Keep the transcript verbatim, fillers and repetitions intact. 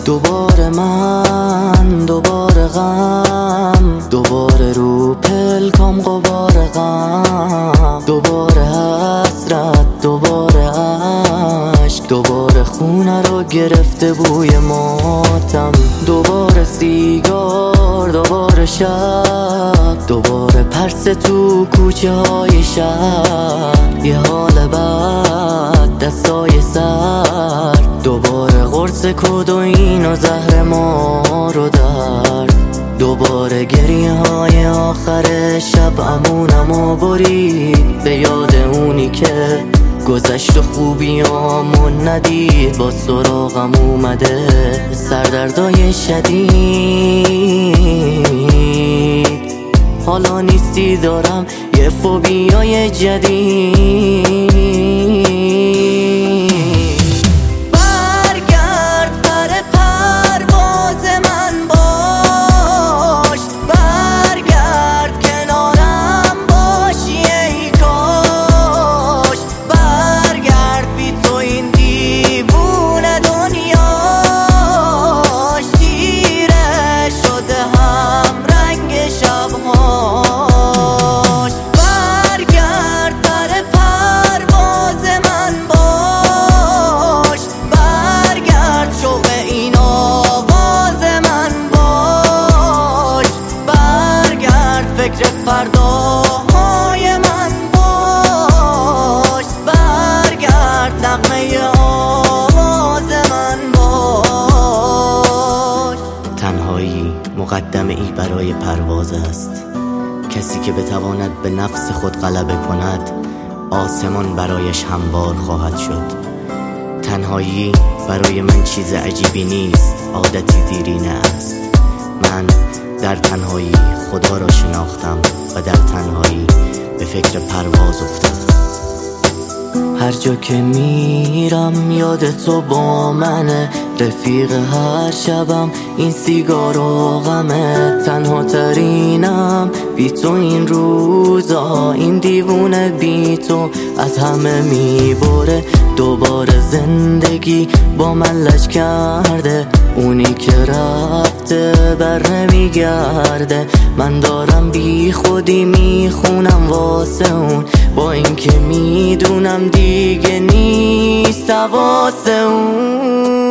دوباره من، دوباره غم، دوباره رو پلکام غبار غم، دوباره حسرت، دوباره عشق، دوباره خونه رو گرفته بوی ماتم، دوباره سیگار، دوباره شب، دوباره پرس تو کوچه های شهر، یه حال بد، دستای سر، دوباره قرص کدوین و زهر ما رو درد، دوباره گریه های آخر شب امونمو برید به یاد اونی که گذشت و خوبیامون ندید، با سراغم اومده سردردای شدید، حالا نیستی دارم یه فوبیای جدید. فکر فرداهای من باش، برگرد نغمه آواز من باش. تنهایی مقدمه ای برای پرواز است، کسی که بتواند به نفس خود غلبه کند آسمان برایش هموار خواهد شد. تنهایی برای من چیز عجیبی نیست، عادتی دیرینه است. من در تنهایی خدا را شناختم و در تنهایی به فکر پرواز افتادم. هر جا که میرم یاد تو با منه، رفیق هر شبم این سیگار و غمه، تنها ترینم بی تو این روزا، این دیوونه بی تو از همه میبره، دوباره زندگی با من لج کرده، اونی که رفته بر نمیگرده، من دارم بی خودی میخونم واسه اون، با اینکه میدونم دیگه نیست واسه اون.